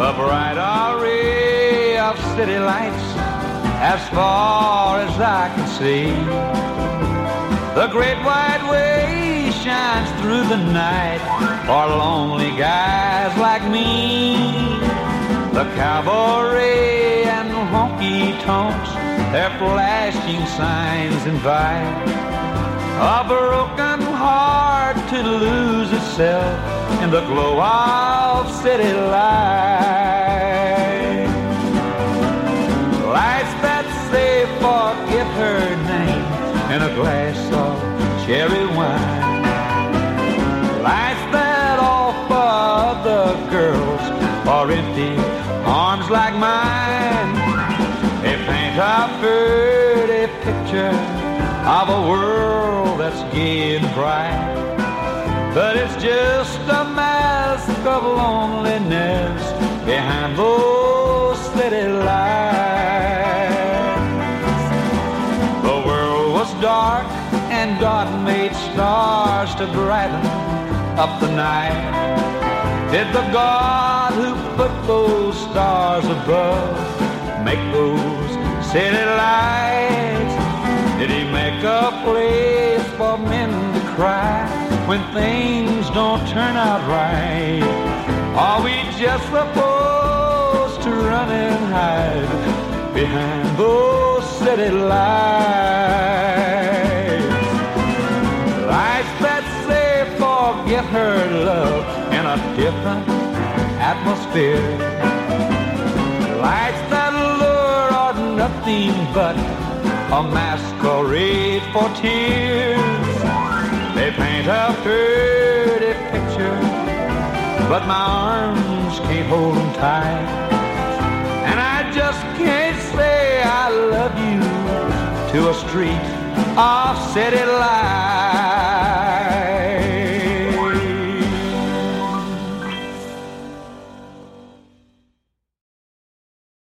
The bright array of city lights as far as I can see. The great wide way shines through the night for lonely guys like me. The cabaret and honky-tonks, their flashing signs invite a broken heart to lose itself in the glow of city life. Lights that say forget her name in a glass of cherry wine. Lights that offer other girls for empty arms like mine. They paint a pretty picture of a world that's gay and bright, but it's just a mask of loneliness behind those city lights. The world was dark and God made stars to brighten up the night. Did the God who put those stars above make those city lights? Did he make a place for men to cry when things don't turn out right? Are we just supposed to run and hide behind those city lights? Lights that say forget her love in a different atmosphere. Lights that lure are nothing but a masquerade for tears. They paint a pretty picture, but my arms can't hold them tight, and I just can't say I love you to a street of city lights.